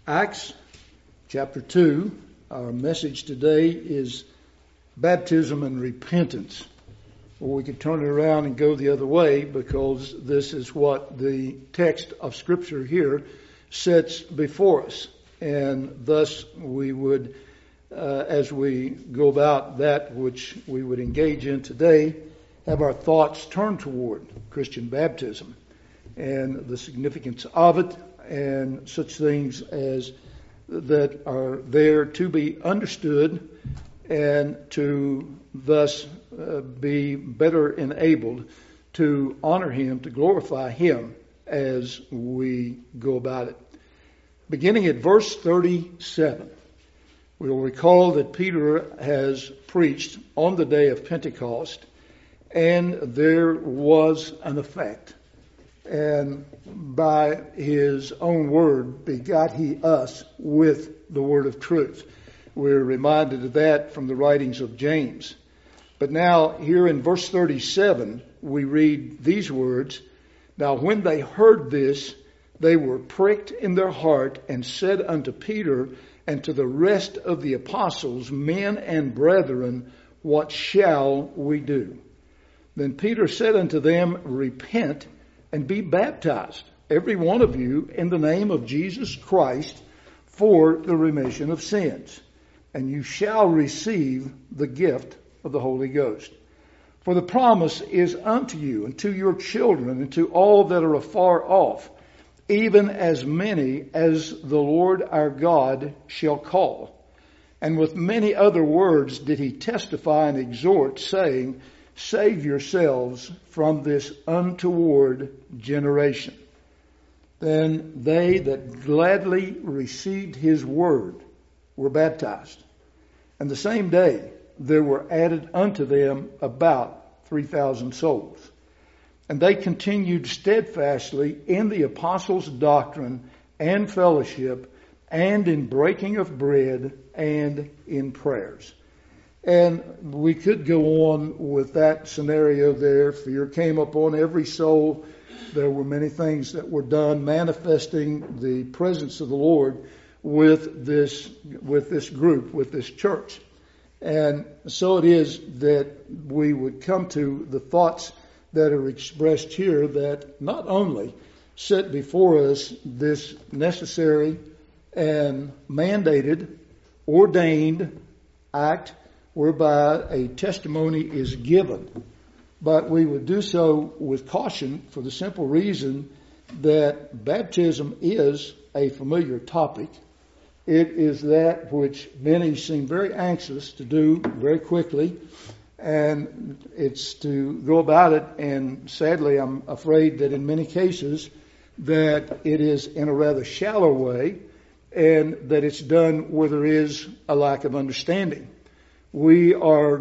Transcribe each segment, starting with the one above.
Acts chapter 2. Our message today is baptism and repentance. Or we could turn it around and go the other way, because this is what the text of Scripture here sets before us. And thus we would, as we go about that which we would engage in today, have our thoughts turned toward Christian baptism and the significance of it, and such things as that are there to be understood and to thus be better enabled to honor Him, to glorify Him as we go about it. Beginning at verse 37, we'll recall that Peter has preached on the day of Pentecost, and there was an effect. And by His own word begot He us with the word of truth. We're reminded of that from the writings of James. But now here in verse 37, we read these words, "Now when they heard this, they were pricked in their heart, and said unto Peter and to the rest of the apostles, Men and brethren, what shall we do? Then Peter said unto them, Repent and be baptized, every one of you, in the name of Jesus Christ, for the remission of sins, and you shall receive the gift of the Holy Ghost. For the promise is unto you, and to your children, and to all that are afar off, even as many as the Lord our God shall call." And with many other words did he testify and exhort, saying, "Save yourselves from this untoward generation." Then they that gladly received his word were baptized. And the same day there were added unto them about 3,000 souls. And they continued steadfastly in the apostles' doctrine and fellowship, and in breaking of bread, and in prayers. And we could go on with that scenario there. Fear came upon every soul. There were many things that were done manifesting the presence of the Lord with this group, with this church. And so it is that we would come to the thoughts that are expressed here, that not only set before us this necessary and mandated, ordained act whereby a testimony is given, but we would do so with caution, for the simple reason that baptism is a familiar topic. It is that which many seem very anxious to do very quickly, and it's to go about it, and sadly I'm afraid that in many cases that it is in a rather shallow way, and that it's done where there is a lack of understanding. We are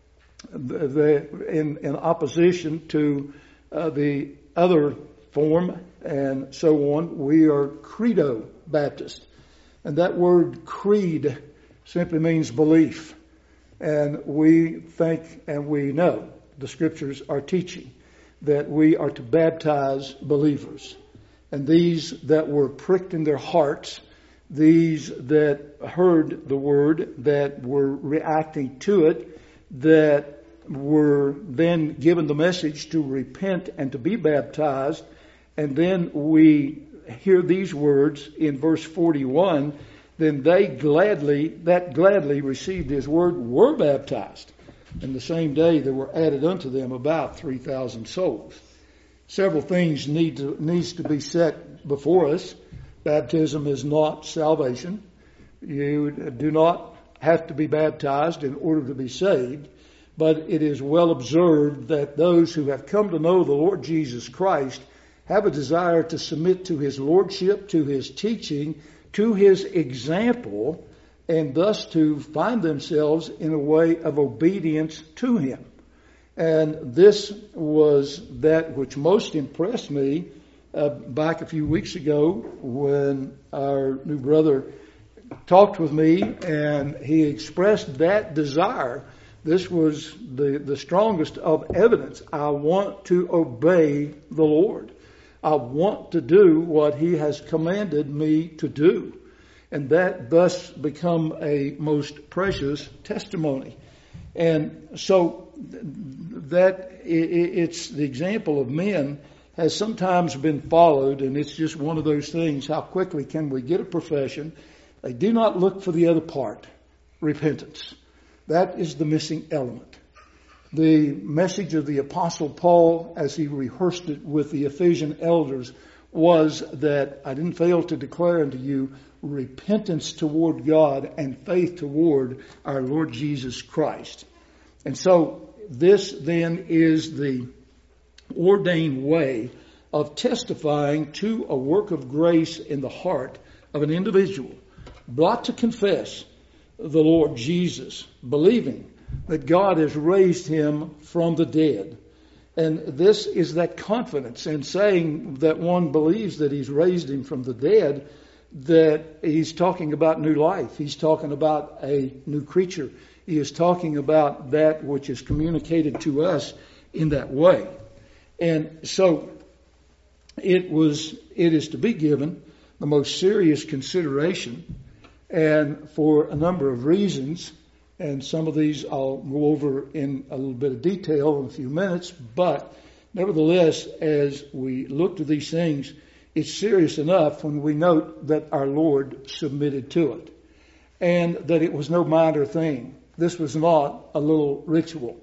in opposition to the other form and so on. We are Credo Baptist. And that word creed simply means belief. And we think and we know the Scriptures are teaching that we are to baptize believers. And these that were pricked in their hearts, these that heard the word, that were reacting to it, that were then given the message to repent and to be baptized. And then we hear these words in verse 41, then they gladly received his word, were baptized. And the same day there were added unto them about 3,000 souls. Several things needs to be set before us. Baptism is not salvation. You do not have to be baptized in order to be saved, but it is well observed that those who have come to know the Lord Jesus Christ have a desire to submit to His lordship, to His teaching, to His example, and thus to find themselves in a way of obedience to Him. And this was that which most impressed me back a few weeks ago when our new brother talked with me and he expressed that desire. This was the strongest of evidence. I want to obey the Lord. I want to do what He has commanded me to do. and that thus become a most precious testimony. And so that it's the example of men has sometimes been followed, and it's just one of those things. How quickly can we get a profession? They do not look for the other part, repentance. That is the missing element. The message of the Apostle Paul, as he rehearsed it with the Ephesian elders, was that I didn't fail to declare unto you repentance toward God and faith toward our Lord Jesus Christ. And so this then is the ordained way of testifying to a work of grace in the heart of an individual, brought to confess the Lord Jesus, believing that God has raised him from the dead. And this is that confidence in saying that one believes that he's raised him from the dead, that he's talking about new life. He's talking about a new creature. He is talking about that which is communicated to us in that way. And so it is to be given the most serious consideration, and for a number of reasons. And some of these I'll go over in a little bit of detail in a few minutes. But nevertheless, as we look to these things, it's serious enough when we note that our Lord submitted to it, and that it was no minor thing. This was not a little ritual.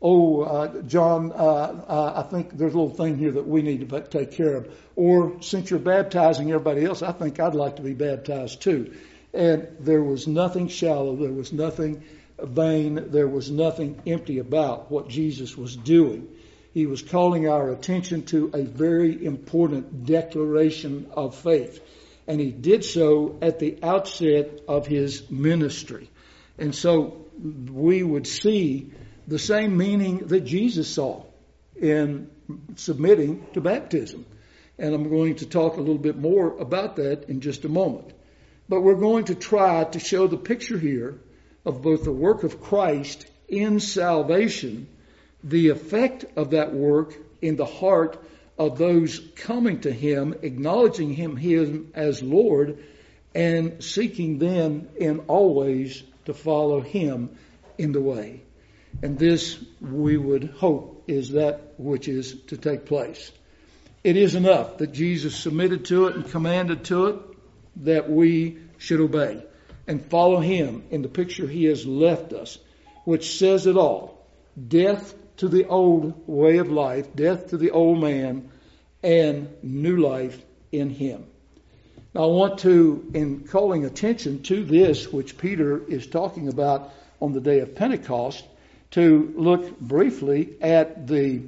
John, I think there's a little thing here that we need to take care of. Or since you're baptizing everybody else, I think I'd like to be baptized too. And there was nothing shallow. There was nothing vain. There was nothing empty about what Jesus was doing. He was calling our attention to a very important declaration of faith. And he did so at the outset of his ministry. And so we would see the same meaning that Jesus saw in submitting to baptism. And I'm going to talk a little bit more about that in just a moment. But we're going to try to show the picture here of both the work of Christ in salvation, the effect of that work in the heart of those coming to him, acknowledging him as Lord, and seeking then in all ways to follow him in the way. And this, we would hope, is that which is to take place. It is enough that Jesus submitted to it and commanded to it that we should obey and follow him in the picture he has left us, which says it all. Death to the old way of life, death to the old man, and new life in him. Now I want to, in calling attention to this, which Peter is talking about on the day of Pentecost, to look briefly at the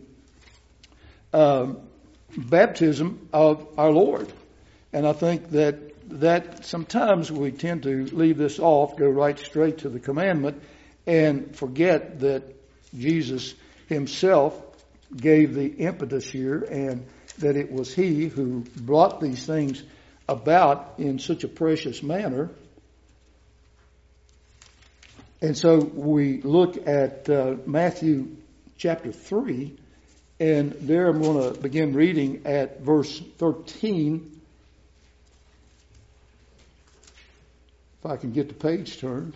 baptism of our Lord. And I think that sometimes we tend to leave this off, go right straight to the commandment, and forget that Jesus himself gave the impetus here, and that it was he who brought these things about in such a precious manner. And so we look at Matthew chapter 3, and there I'm going to begin reading at verse 13. If I can get the page turned.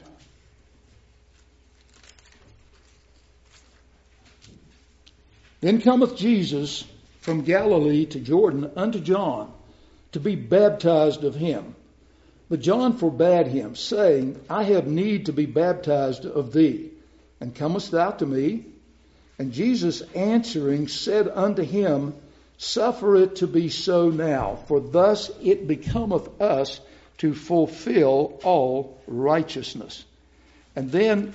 Then cometh Jesus from Galilee to Jordan unto John, to be baptized of him. But John forbade him, saying, I have need to be baptized of thee, and comest thou to me? And Jesus answering said unto him, Suffer it to be so now, for thus it becometh us to fulfill all righteousness. And then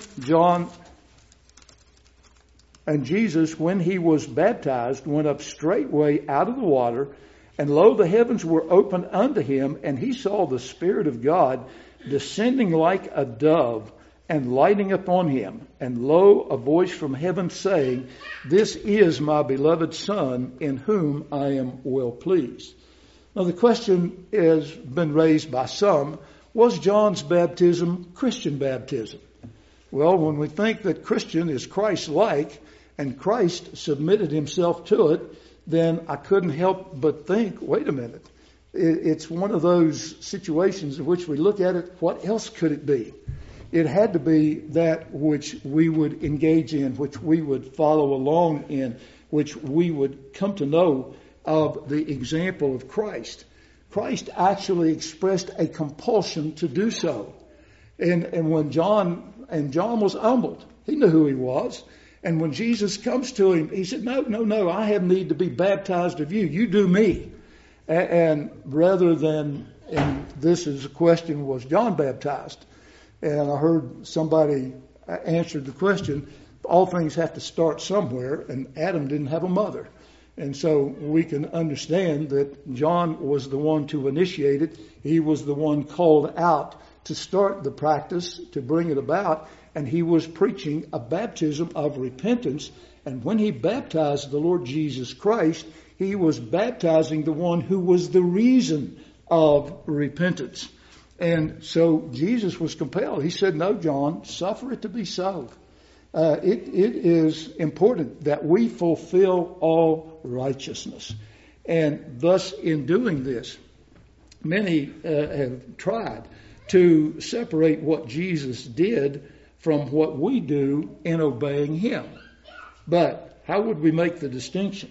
Jesus, when he was baptized, went up straightway out of the water, and lo, the heavens were opened unto him, and he saw the Spirit of God descending like a dove and lighting upon him. And lo, a voice from heaven saying, This is my beloved Son, in whom I am well pleased. Now the question has been raised by some, was John's baptism Christian baptism? Well, when we think that Christian is Christ-like, and Christ submitted himself to it, then I couldn't help but think, wait a minute, It's one of those situations in which we look at it, what else could it be? It had to be that which we would engage in, which we would follow along in, which we would come to know of the example of Christ. Christ actually expressed a compulsion to do so. And when John was humbled, he knew who he was. And when Jesus comes to him, he said, no, I have need to be baptized of you. You do me. And rather than, and this is a question, was John baptized? And I heard somebody answered the question, all things have to start somewhere, and Adam didn't have a mother. And so we can understand that John was the one to initiate it. He was the one called out to start the practice, to bring it about, and he was preaching a baptism of repentance. And when he baptized the Lord Jesus Christ, he was baptizing the one who was the reason of repentance. And so Jesus was compelled. He said, no, John, suffer it to be so. It is important that we fulfill all righteousness. And thus, in doing this, many have tried to separate what Jesus did from what we do in obeying him. But how would we make the distinction?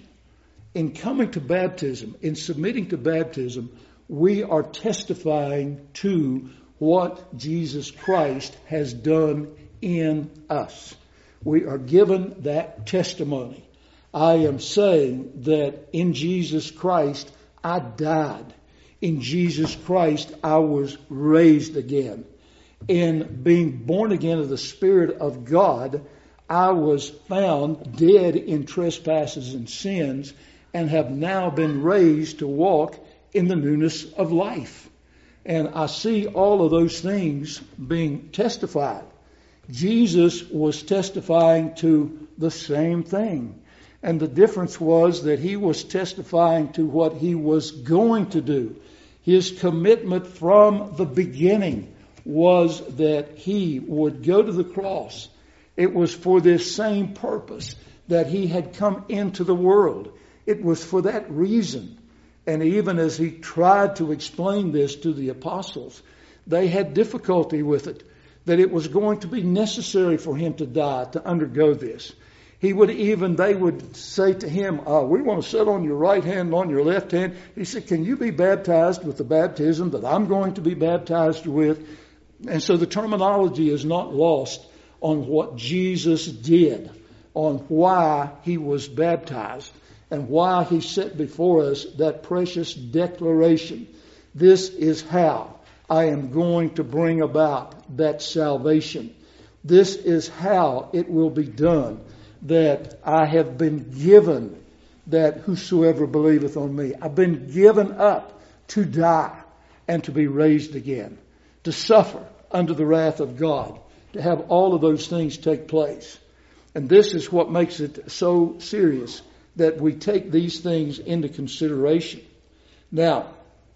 In coming to baptism, in submitting to baptism, we are testifying to what Jesus Christ has done in us. We are given that testimony. I am saying that in Jesus Christ, I died. In Jesus Christ, I was raised again. In being born again of the Spirit of God, I was found dead in trespasses and sins and have now been raised to walk in the newness of life. And I see all of those things being testified. Jesus was testifying to the same thing. And the difference was that he was testifying to what he was going to do. His commitment from the beginning was that he would go to the cross. It was for this same purpose that he had come into the world. It was for that reason. And even as he tried to explain this to the apostles, they had difficulty with it, that it was going to be necessary for him to die, to undergo this. They would say to him, we want to sit on your right hand and on your left hand. He said, can you be baptized with the baptism that I'm going to be baptized with? And so the terminology is not lost on what Jesus did, on why he was baptized, and why he set before us that precious declaration. This is how I am going to bring about that salvation. This is how it will be done, that I have been given, that whosoever believeth on me, I've been given up to die and to be raised again, to suffer under the wrath of God, to have all of those things take place. And this is what makes it so serious, that we take these things into consideration. Now,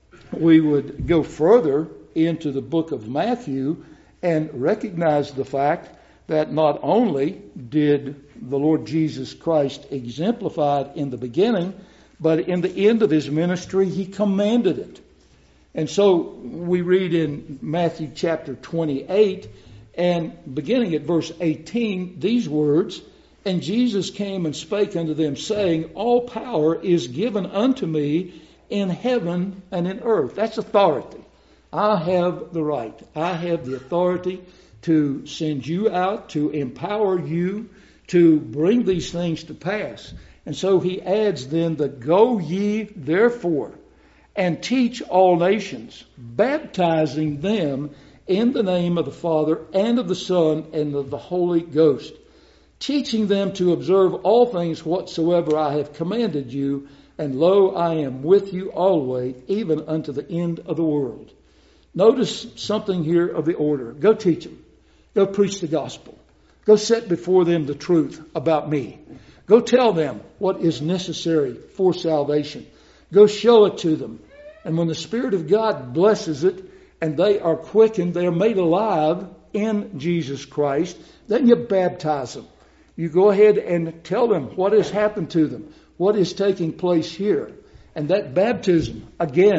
we would go further into the book of Matthew and recognize the fact that not only did the Lord Jesus Christ exemplify it in the beginning, but in the end of his ministry, he commanded it. And so we read in Matthew chapter 28, and beginning at verse 18, these words, and Jesus came and spake unto them, saying, all power is given unto me in heaven and in earth. That's authority. I have the right. I have the authority to send you out, to empower you, to bring these things to pass. And so he adds then the go ye therefore and teach all nations, baptizing them in the name of the Father and of the Son and of the Holy Ghost, teaching them to observe all things whatsoever I have commanded you, and lo, I am with you always, even unto the end of the world. Notice something here of the order. Go teach them. Go preach the gospel. Go set before them the truth about me. Go tell them what is necessary for salvation. Go show it to them. And when the Spirit of God blesses it, and they are quickened, they are made alive in Jesus Christ, then you baptize them. You go ahead and tell them what has happened to them, what is taking place here. And that baptism, again,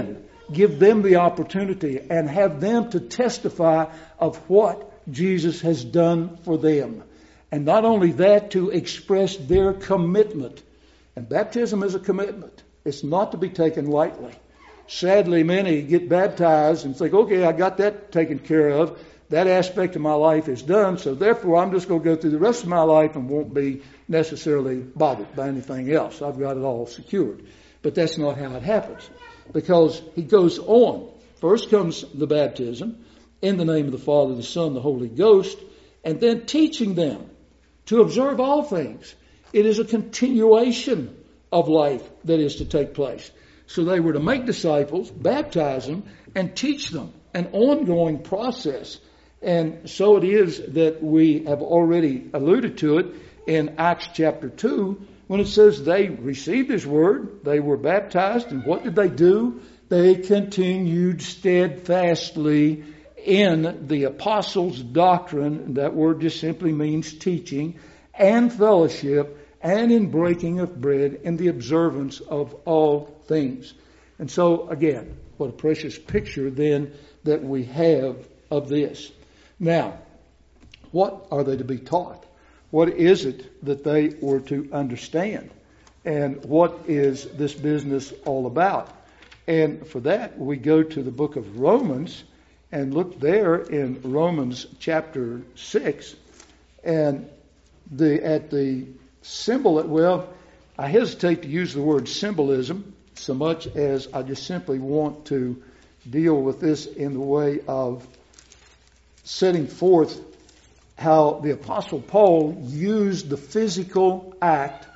give them the opportunity and have them to testify of what Jesus has done for them. And not only that, to express their commitment. And baptism is a commitment. It's not to be taken lightly. Sadly, many get baptized and think, okay, I got that taken care of. That aspect of my life is done, so therefore I'm just going to go through the rest of my life and won't be necessarily bothered by anything else. I've got it all secured. But that's not how it happens. Because he goes on. First comes the baptism in the name of the Father, the Son, the Holy Ghost, and then teaching them to observe all things. It is a continuation of life that is to take place. So they were to make disciples, baptize them, and teach them, an ongoing process. And so it is that we have already alluded to it in Acts chapter 2, when it says they received His word, they were baptized, and what did they do? They continued steadfastly in the apostles' doctrine. That word just simply means teaching, and fellowship, and in breaking of bread, in the observance of all things. And so, again, what a precious picture then that we have of this. Now, what are they to be taught? What is it that they were to understand? And what is this business all about? And for that, we go to the book of Romans and look there in Romans chapter 6. And at the symbol, well, I hesitate to use the word symbolism so much as I just simply want to deal with this in the way of setting forth how the Apostle Paul used the physical act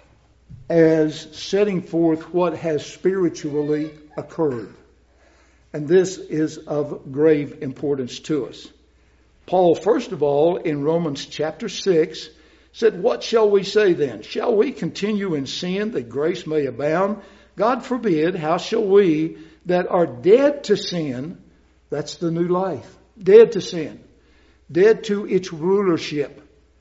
as setting forth what has spiritually occurred. And this is of grave importance to us. Paul, first of all, in Romans chapter 6, said, "What shall we say then? Shall we continue in sin that grace may abound? God forbid. How shall we that are dead to sin," that's the new life, dead to sin, dead to its rulership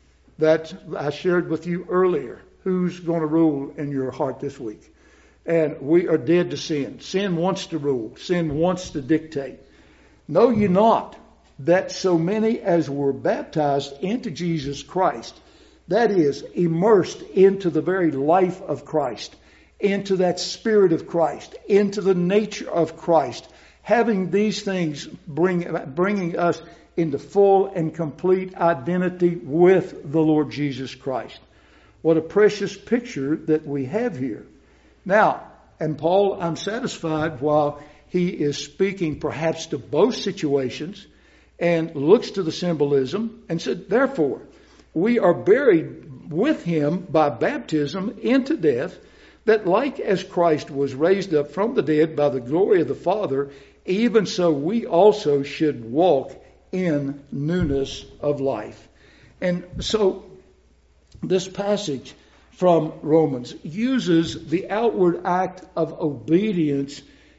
that I shared with you earlier. Who's going to rule in your heart this week? And we are dead to sin. Sin wants to rule. Sin wants to dictate. Know ye not that so many as were baptized into Jesus Christ, that is, immersed into the very life of Christ, into that Spirit of Christ, into the nature of Christ, having these things bringing us into full and complete identity with the Lord Jesus Christ. What a precious picture that we have here. Now, and Paul, I'm satisfied while he is speaking perhaps to both situations and looks to the symbolism and said, therefore, we are buried with him by baptism into death, that like as Christ was raised up from the dead by the glory of the Father, even so we also should walk in newness of life. And so this passage from Romans uses the outward act of obedience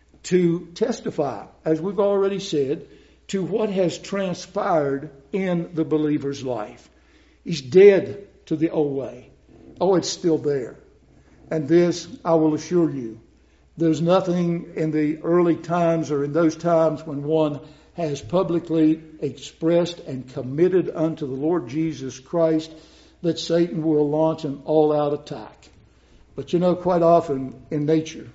to testify, as we've already said, to what has transpired in the believer's life. He's dead to the old way. Oh, it's still there. And this, I will assure you, there's nothing in the early times or in those times when one has publicly expressed and committed unto the Lord Jesus Christ that Satan will launch an all-out attack. But you know, quite often in nature,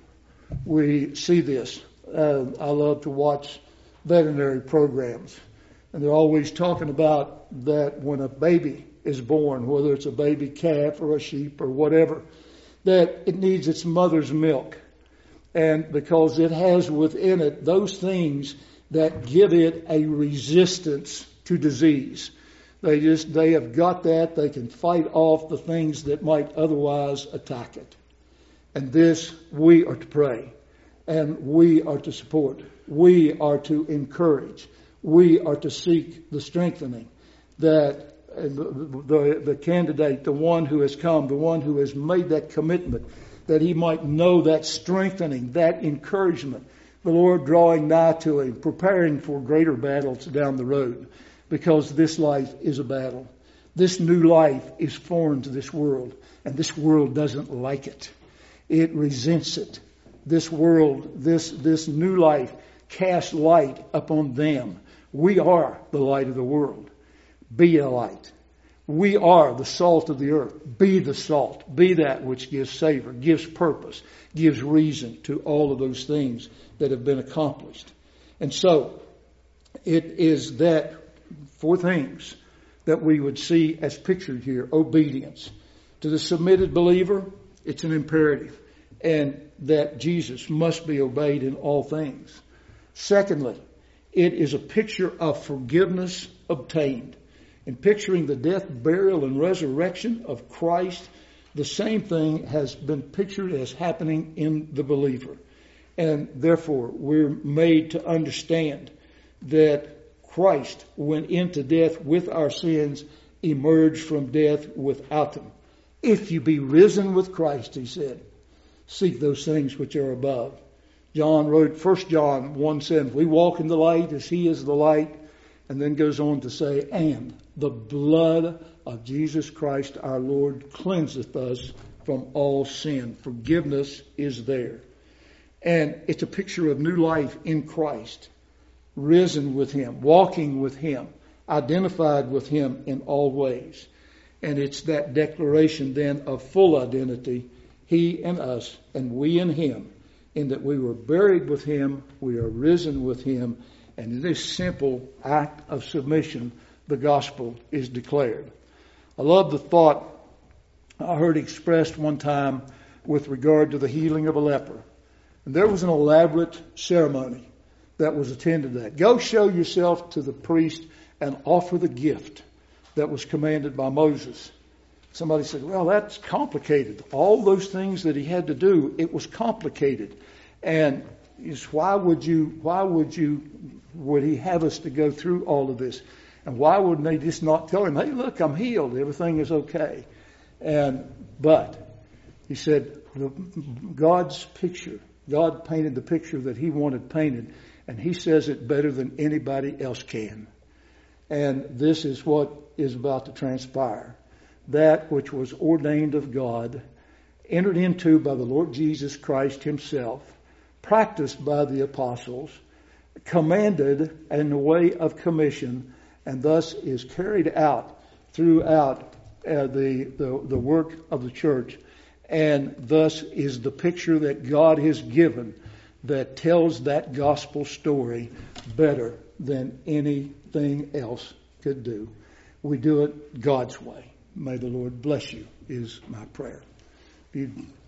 we see this. I love to watch veterinary programs. And they're always talking about that when a baby is born, whether it's a baby calf or a sheep or whatever, that it needs its mother's milk. And because it has within it those things that give it a resistance to disease. They have got that. They can fight off the things that might otherwise attack it. And this we are to pray. And we are to support. We are to encourage. We are to seek the strengthening that the candidate, the one who has come, the one who has made that commitment, that he might know that strengthening, that encouragement, the Lord drawing nigh to him, preparing for greater battles down the road. Because this life is a battle. This new life is foreign to this world. And this world doesn't like it. It resents it. this world, this new life, cast light upon them. We are the light of the world. Be a light. We are the salt of the earth. Be the salt. Be that which gives savor, gives purpose, gives reason to all of those things that have been accomplished. And so, it is that four things that we would see as pictured here. Obedience. To the submitted believer, it's an imperative. And that Jesus must be obeyed in all things. Secondly, it is a picture of forgiveness obtained. In picturing the death, burial, and resurrection of Christ, the same thing has been pictured as happening in the believer. And therefore, we're made to understand that Christ went into death with our sins, emerged from death without them. If you be risen with Christ, he said, seek those things which are above. John wrote, 1 John 1:7, we walk in the light as he is the light, and then goes on to say, and the blood of Jesus Christ our Lord cleanseth us from all sin. Forgiveness is there. And it's a picture of new life in Christ, risen with him, walking with him, identified with him in all ways. And it's that declaration then of full identity, he and us, and we in him, in that we were buried with him, we are risen with him, and in this simple act of submission, the gospel is declared. I love the thought I heard expressed one time with regard to the healing of a leper. And there was an elaborate ceremony that was attended to that. Go show yourself to the priest and offer the gift that was commanded by Moses. Somebody said, well, that's complicated. All those things that he had to do, it was complicated. And why would he have us to go through all of this? And why wouldn't they just not tell him, hey, look, I'm healed. Everything is okay. But he said, God's picture, God painted the picture that he wanted painted, and he says it better than anybody else can. And this is what is about to transpire. That which was ordained of God, entered into by the Lord Jesus Christ himself, practiced by the apostles, commanded in the way of commission, and thus is carried out throughout the work of the church, and thus is the picture that God has given that tells that gospel story better than anything else could do. We do it God's way. May the Lord bless you, is my prayer. If you'd